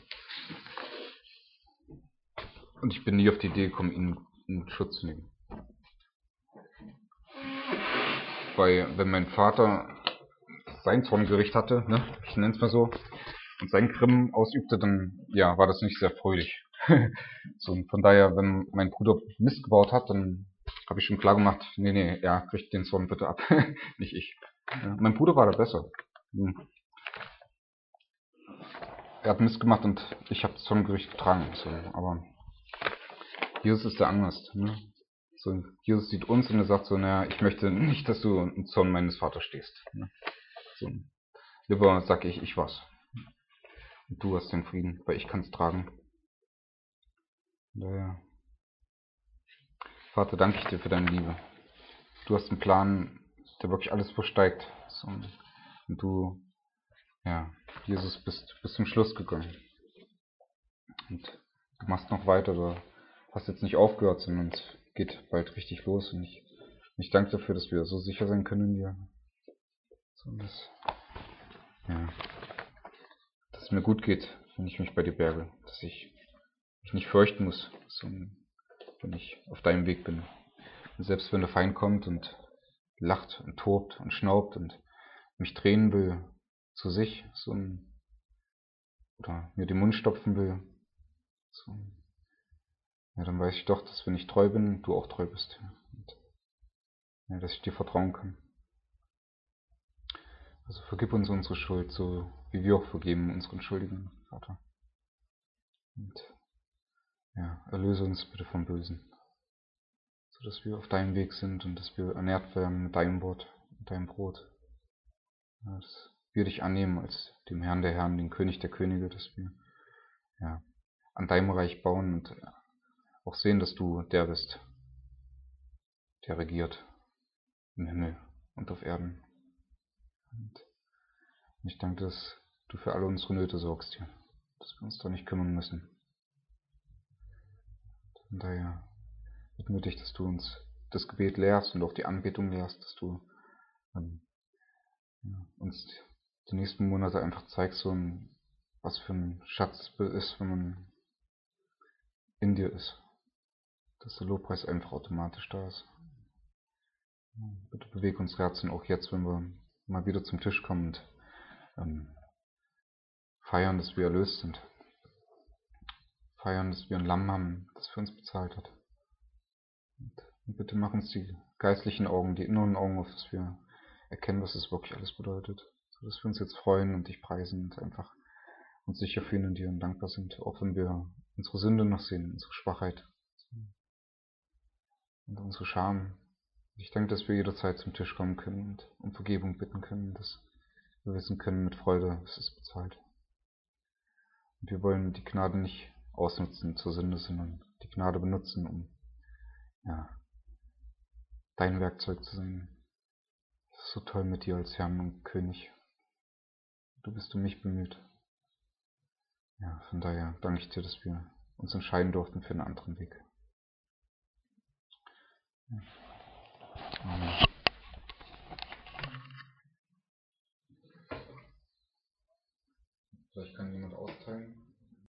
Und ich bin nie auf die Idee gekommen, ihn in Schutz zu nehmen. Weil, wenn mein Vater sein Zorngericht hatte, ne, ich nenne es mal so, und seinen Grimm ausübte, dann ja, war das nicht sehr fröhlich. So, und von daher, wenn mein Bruder Mist gebaut hat, dann habe ich schon klar gemacht, nee, ja, kriegt den Zorn bitte ab, nicht ich. Ja, mein Bruder war da besser. Er hat Mist gemacht und ich habe das Zorngericht getragen. So, aber Jesus ist der anders. Ne? So, Jesus sieht uns und er sagt so, naja, ich möchte nicht, dass du im Zorn meines Vaters stehst. Ne? So, lieber sag ich war's. Und du hast den Frieden, weil ich kann es tragen. Daher, Vater, danke ich dir für deine Liebe. Du hast einen Plan, der wirklich alles versteigt. So, und du, ja, Jesus, bist bis zum Schluss gegangen. Und du machst noch weiter, du hast jetzt nicht aufgehört, sondern es geht bald richtig los. Und ich danke dafür, dass wir so sicher sein können in dir. So, dass es mir gut geht, wenn ich mich bei dir berge. Dass ich mich nicht fürchten muss, sondern wenn ich auf deinem Weg bin. Und selbst wenn der Feind kommt und lacht und tobt und schnaubt und mich drehen will zu sich, oder mir den Mund stopfen will, ja, dann weiß ich doch, dass wenn ich treu bin, du auch treu bist. Und, ja, dass ich dir vertrauen kann. Also vergib uns unsere Schuld, so wie wir auch vergeben unseren Schuldigen, Vater. Und ja, erlöse uns bitte vom Bösen, sodass wir auf deinem Weg sind und dass wir ernährt werden mit deinem Wort, mit deinem Brot. Ja, dass wir dich annehmen als dem Herrn der Herren, den König der Könige, dass wir ja, an deinem Reich bauen und auch sehen, dass du der bist, der regiert im Himmel und auf Erden. Und ich danke, dass du für alle unsere Nöte sorgst hier, dass wir uns da nicht kümmern müssen. Von daher bitten wir dich, dass du uns das Gebet lehrst und auch die Anbetung lehrst, dass du uns die nächsten Monate einfach zeigst, was für ein Schatz es ist, wenn man in dir ist. Dass der Lobpreis einfach automatisch da ist. Bitte bewege uns Herzen auch jetzt, wenn wir mal wieder zum Tisch kommen und feiern, dass wir erlöst sind. Feiern, dass wir ein Lamm haben, das für uns bezahlt hat. Und bitte mach uns die geistlichen Augen, die inneren Augen auf, dass wir erkennen, was es wirklich alles bedeutet. Sodass wir uns jetzt freuen und dich preisen und einfach uns sicher fühlen in dir und dankbar sind, auch wenn wir unsere Sünde noch sehen, unsere Schwachheit und unsere Scham. Ich denke, dass wir jederzeit zum Tisch kommen können und um Vergebung bitten können, dass wir wissen können mit Freude, es ist bezahlt. Und wir wollen die Gnade nicht ausnutzen zur Sünde, sondern die Gnade benutzen, um dein Werkzeug zu sein. Es ist so toll mit dir als Herrn und König. Du bist um mich bemüht. Ja, von daher danke ich dir, dass wir uns entscheiden durften für einen anderen Weg. Ja. Amen. Vielleicht kann jemand austeilen.